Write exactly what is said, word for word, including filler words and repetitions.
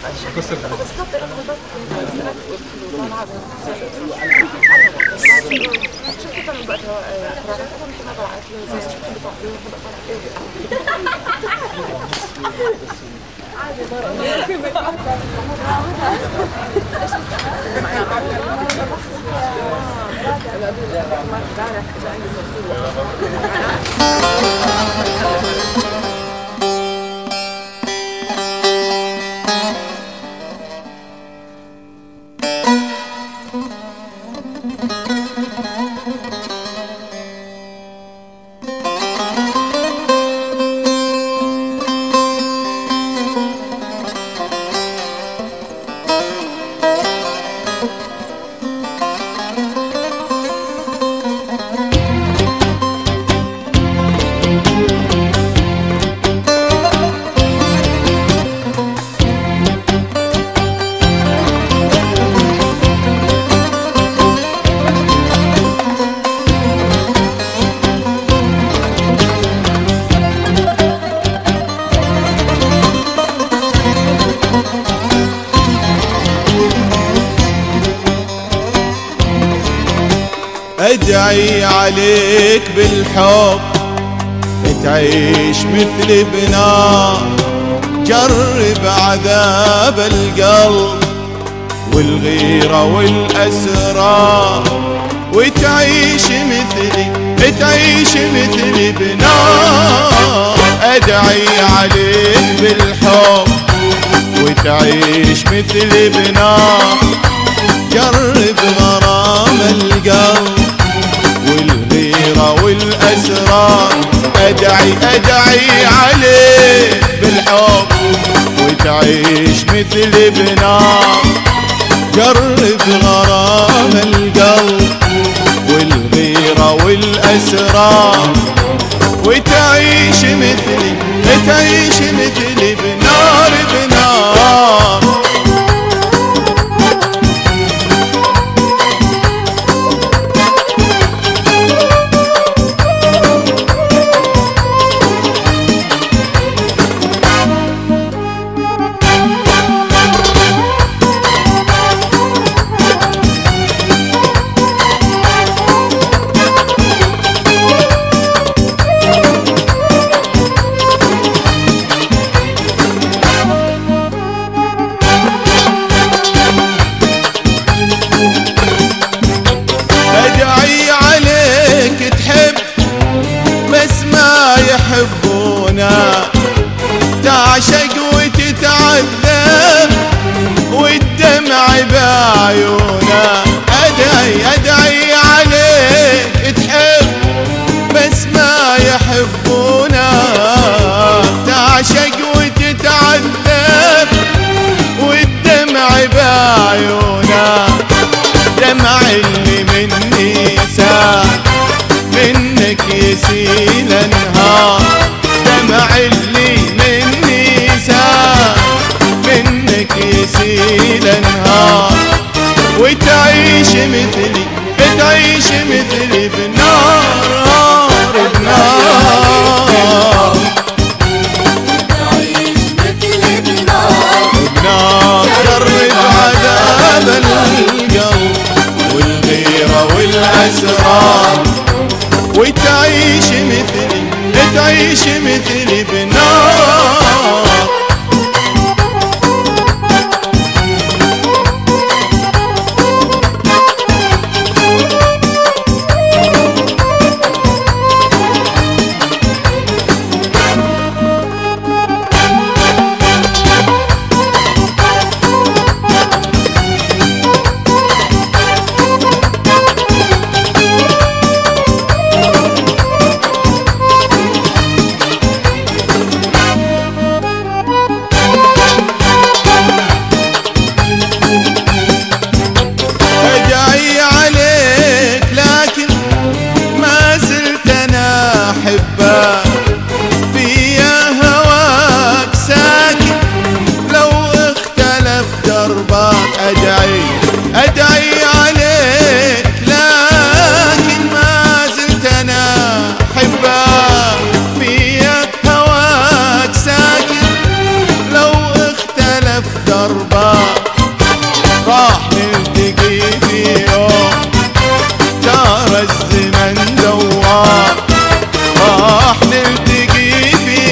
كسر ادعي عليك بالحب تعيش مثل بنار، جرب عذاب القلب والغيرة والأسرار، وتعيش مثلي تعيش مثل بنار. ادعي عليك بالحب وتعيش مثل بنار، جرب غرام القلب والغيرة والأسرار. أدعي أدعي عليك بالحب وتعيش مثل بنار، جرب غرام القلب والغيرة والأسرار، وتعيش مثلي تعيش مثلي بنار بنار. تعشق وتتعذب والدمع بعيونا. أدعي أدعي عليك تحب بس ما يحبونا، تعشق وتتعذب والدمع بعيونا. دمع اللي مني سال منك يسيل انهار، دمع اللي مني سال منك يسيل انهار، وتعيش مثلي تعيش مثلي بنار بنار. تعيش مثلي بنار بنار، جرب عذاب القلب والغيرة والأسرار، وتعيش مثلي تعيش مثلي بنار. أدعي أدعي عليك لكن ما زلت أنا حبك، فيك هواك ساكن لو اختلف دربك. راح